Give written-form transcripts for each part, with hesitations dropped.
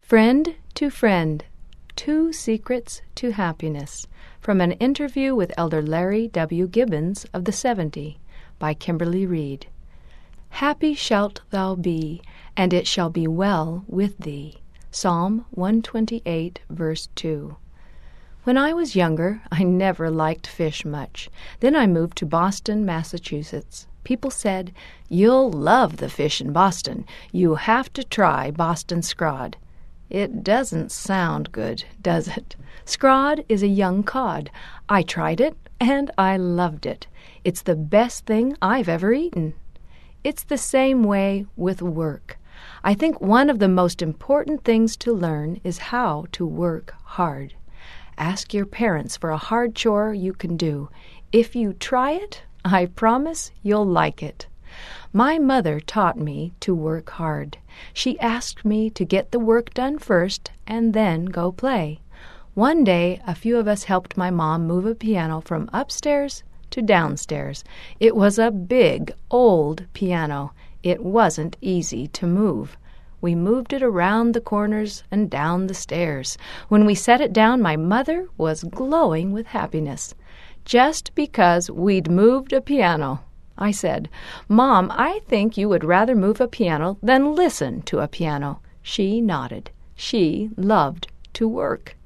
Friend to Friend, Two Secrets to Happiness, from an interview with Elder Larry W. Gibbons of the 70, by Kimberly Reed. Happy shalt thou be, and it shall be well with thee. Psalm 128, verse 2. When I was younger, I never liked fish much. Then I moved to Boston, Massachusetts. People said, "You'll love the fish in Boston. You have to try Boston scrod." It doesn't sound good, does it? Scrod is a young cod. I tried it, and I loved it. It's the best thing I've ever eaten. It's the same way with work. I think one of the most important things to learn is how to work hard. Ask your parents for a hard chore you can do. If you try it, I promise you'll like it. My mother taught me to work hard. She asked me to get the work done first and then go play. One day, a few of us helped my mom move a piano from upstairs to downstairs. It was a big, old piano. It wasn't easy to move. We moved it around the corners and down the stairs. When we set it down, my mother was glowing with happiness. Just because we'd moved a piano. I said, "Mom, I think you would rather move a piano than listen to a piano." She nodded. She loved to work.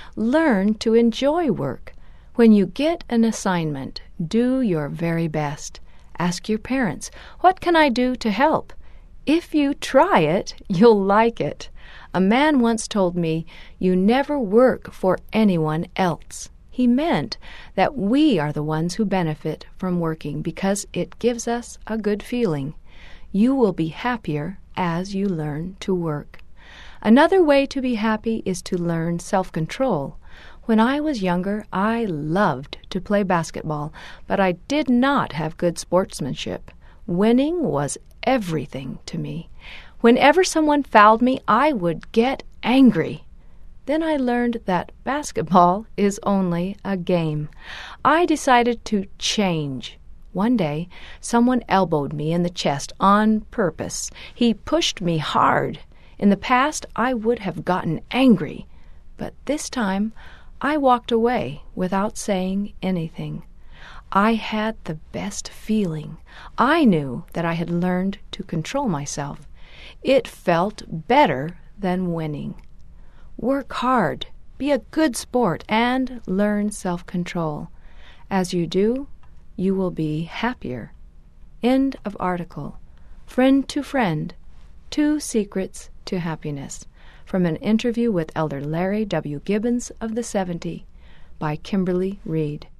Learn to enjoy work. When you get an assignment, do your very best. Ask your parents, "What can I do to help?" If you try it, you'll like it. A man once told me, "You never work for anyone else." He meant that we are the ones who benefit from working because it gives us a good feeling. You will be happier as you learn to work. Another way to be happy is to learn self-control. When I was younger, I loved to play basketball, but I did not have good sportsmanship. Winning was everything to me. Whenever someone fouled me, I would get angry. Then I learned that basketball is only a game. I decided to change. One day, someone elbowed me in the chest on purpose. He pushed me hard. In the past, I would have gotten angry, but this time, I walked away without saying anything. I had the best feeling. I knew that I had learned to control myself. It felt better than winning. Work hard, be a good sport, and learn self-control. As you do, you will be happier. End of article. Friend to Friend, Two Secrets to Happiness, from an interview with Elder Larry W. Gibbons of the 70, by Kimberly Reed.